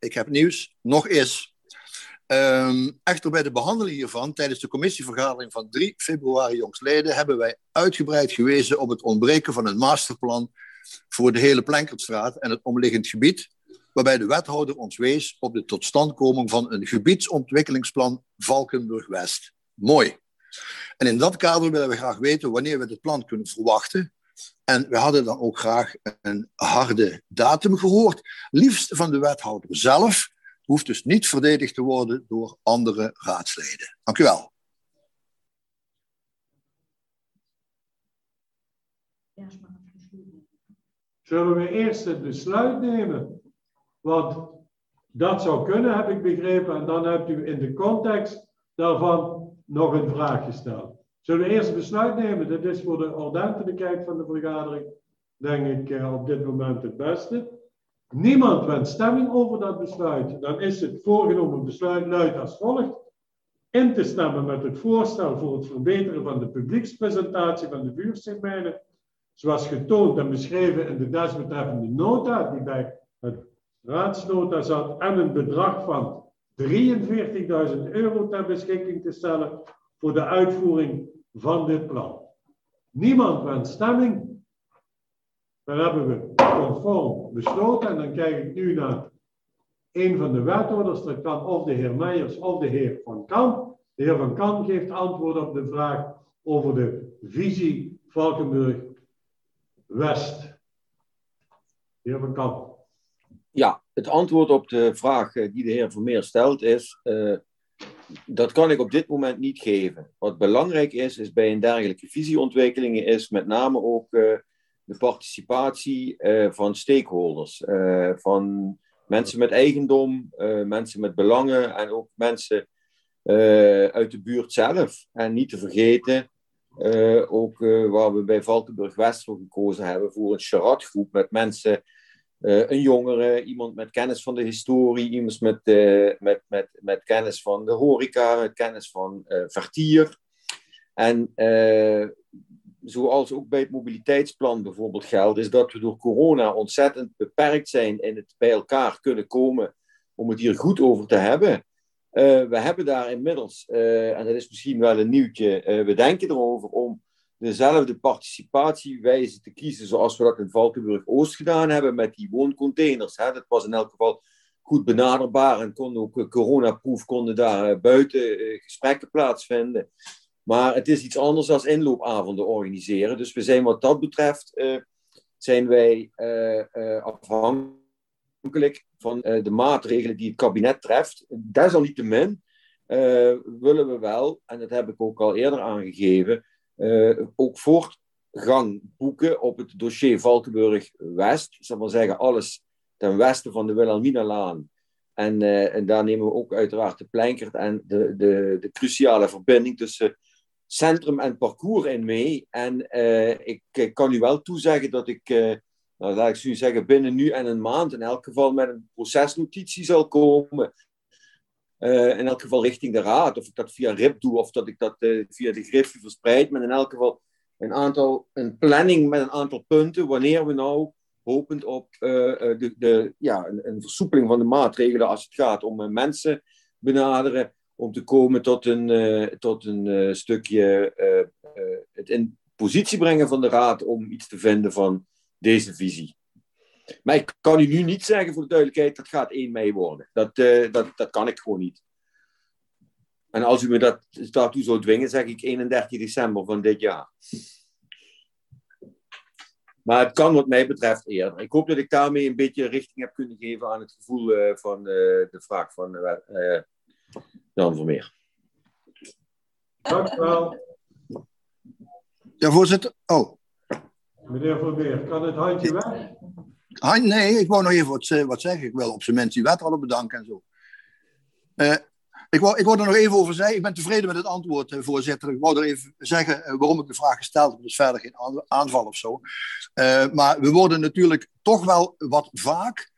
ik heb nieuws, nog is. Echter bij de behandeling hiervan, tijdens de commissievergadering van 3 februari jongstleden, hebben wij uitgebreid gewezen op het ontbreken van een masterplan voor de hele Plenkertstraat en het omliggend gebied, waarbij de wethouder ons wees op de totstandkoming van een gebiedsontwikkelingsplan Valkenburg-West. Mooi. En in dat kader willen we graag weten wanneer we dit plan kunnen verwachten. En we hadden dan ook graag een harde datum gehoord, liefst van de wethouder zelf. Hoeft dus niet verdedigd te worden door andere raadsleden. Dank u wel. Zullen we eerst het besluit nemen? Want dat zou kunnen, heb ik begrepen. En dan hebt u in de context daarvan nog een vraag gesteld. Zullen we eerst het besluit nemen? Dit is voor de ordentelijkheid van de vergadering, denk ik, op dit moment het beste. Niemand wenst stemming over dat besluit. Dan is het voorgenomen besluit luidt als volgt. In te stemmen met het voorstel voor het verbeteren van de publiekspresentatie van de vuursteenmijnen, zoals getoond en beschreven in de desbetreffende nota die bij het raadsnota zat, en een bedrag van €43.000 ter beschikking te stellen voor de uitvoering van dit plan. Niemand wenst stemming. Dan hebben we conform besloten. En dan kijk ik nu naar een van de wethouders. Dat kan of de heer Meijers of de heer Van Kamp. De heer Van Kamp geeft antwoord op de vraag over de visie Valkenburg-West. De heer Van Kamp. Ja, het antwoord op de vraag die de heer Vermeer stelt is, dat kan ik op dit moment niet geven. Wat belangrijk is bij een dergelijke visieontwikkelingen is met name ook de participatie van stakeholders, van mensen met eigendom, mensen met belangen en ook mensen uit de buurt zelf. En niet te vergeten, ook waar we bij Valkenburg-West voor gekozen hebben, voor een charatgroep met mensen, een jongere, iemand met kennis van de historie, iemand met kennis van de horeca, met kennis van vertier. En zoals ook bij het mobiliteitsplan bijvoorbeeld geldt, is dat we door corona ontzettend beperkt zijn in het bij elkaar kunnen komen om het hier goed over te hebben. We hebben daar inmiddels, en dat is misschien wel een nieuwtje, we denken erover om dezelfde participatiewijze te kiezen zoals we dat in Valkenburg-Oost gedaan hebben met die wooncontainers. Dat was in elk geval goed benaderbaar en kon ook coronaproof, konden daar buiten gesprekken plaatsvinden. Maar het is iets anders dan inloopavonden organiseren. Dus we zijn wat dat betreft, zijn wij afhankelijk van de maatregelen die het kabinet treft. Desalniettemin willen we wel, en dat heb ik ook al eerder aangegeven, ook voortgang boeken op het dossier Valkenburg-West. Ik zal maar zeggen, alles ten westen van de Wilhelminalaan. En daar nemen we ook uiteraard de Plenkert en de cruciale verbinding tussen centrum en parcours in mee. En ik kan u wel toezeggen dat ik, laat ik zo zeggen, binnen nu en een maand in elk geval met een procesnotitie zal komen. In elk geval richting de raad. Of ik dat via RIP doe of dat ik dat via de Griffie verspreid. Maar in elk geval een planning met een aantal punten. Wanneer we nou hopend op een versoepeling van de maatregelen als het gaat om mensen benaderen. Om te komen tot een stukje het in positie brengen van de raad om iets te vinden van deze visie. Maar ik kan u nu niet zeggen, voor de duidelijkheid, dat gaat 1 mei worden. Dat kan ik gewoon niet. En als u me daartoe zou dwingen, zeg ik 31 december van dit jaar. Maar het kan wat mij betreft eerder. Ik hoop dat ik daarmee een beetje richting heb kunnen geven aan het gevoel van de vraag van Jan Vermeer. Dank u wel. Ja, voorzitter. Oh. Meneer Vermeer, kan het handje weg? Nee, ik wou nog even wat zeggen. Ik wil op zijn mensen die wet hadden bedanken en zo. Ik wou er nog even over zeggen. Ik ben tevreden met het antwoord, voorzitter. Ik wou er even zeggen waarom ik de vraag gesteld heb. Dus verder geen aanval of zo. Maar we worden natuurlijk toch wel wat vaak...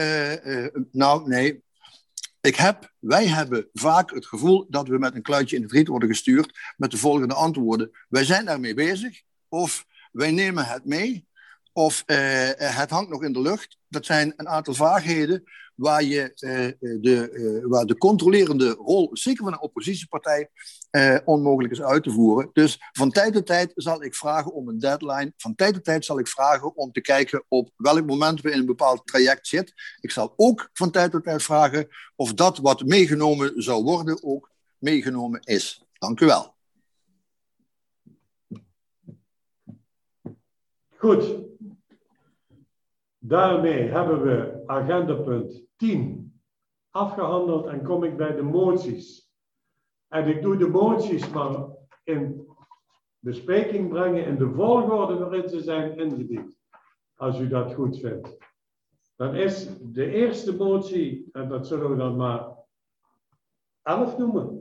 Wij hebben vaak het gevoel dat we met een kluitje in de friet worden gestuurd met de volgende antwoorden. Wij zijn daarmee bezig, of wij nemen het mee, of het hangt nog in de lucht. Dat zijn een aantal vaagheden waar de controlerende rol, zeker van een oppositiepartij, onmogelijk is uit te voeren. Dus van tijd tot tijd zal ik vragen om een deadline. Van tijd tot tijd zal ik vragen om te kijken op welk moment we in een bepaald traject zitten. Ik zal ook van tijd tot tijd vragen of dat wat meegenomen zou worden ook meegenomen is. Dank u wel. Goed. Daarmee hebben we agendapunt 10 afgehandeld en kom ik bij de moties. En ik doe de moties maar in bespreking brengen in de volgorde waarin ze zijn ingediend. Als u dat goed vindt. Dan is de eerste motie, en dat zullen we dan maar 11 noemen.